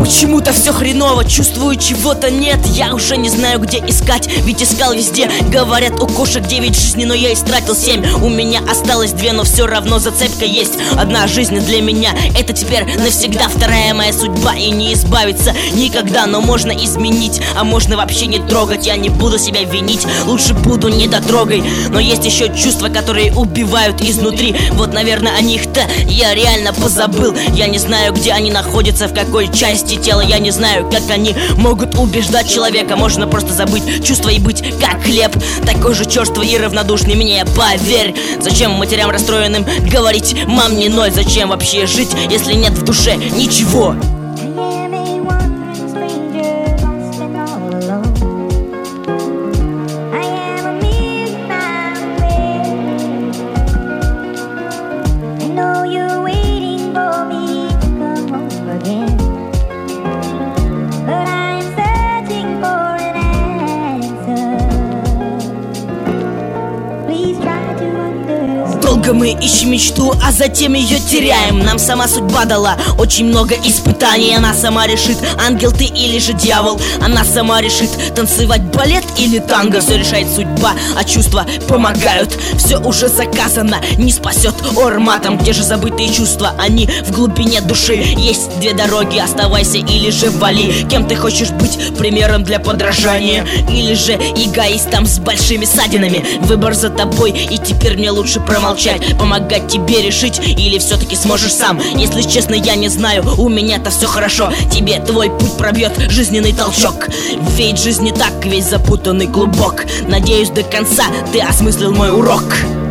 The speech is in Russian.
Почему-то все хреново, чувствую, чего-то нет. Я уже не знаю, где искать, ведь искал везде. Говорят, у кошек 9 жизней, но я истратил 7. У меня осталось 2, но все равно зацепка есть. Одна жизнь для меня, это теперь навсегда. Вторая моя судьба, и не избавиться никогда. Но можно изменить, а можно вообще не трогать. Я не буду себя винить, лучше буду недотрогой. Но есть еще чувства, которые убивают изнутри. Вот, наверное, о них-то я реально позабыл. Я не знаю, где они находятся, в какой части тела. Я не знаю, как они могут убеждать человека. Можно просто забыть чувства и быть как хлеб, такой же черствый и равнодушный мне, поверь. Зачем матерям расстроенным говорить: мам, не ной? Зачем вообще жить, если нет в душе ничего? Долго мы ищем мечту, а затем ее теряем. Нам сама судьба дала очень много испытаний. Она сама решит, ангел ты или же дьявол. Она сама решит, танцевать балет или танго. Все решает судьба, а чувства помогают. Все уже заказано, не спасет орматом. Где же забытые чувства? Они в глубине души. Есть 2 дороги, оставайся или же вали. Кем ты хочешь быть? Примером для подражания или же эгоистом с большими ссадинами? Выбор за тобой, и теперь мне лучше промолчать. Помогать тебе решить, или все-таки сможешь сам? Если честно, я не знаю, у меня-то все хорошо. Тебе твой путь пробьет жизненный толчок. Ведь жизнь не так, весь запутанный клубок. Надеюсь, до конца ты осмыслил мой урок.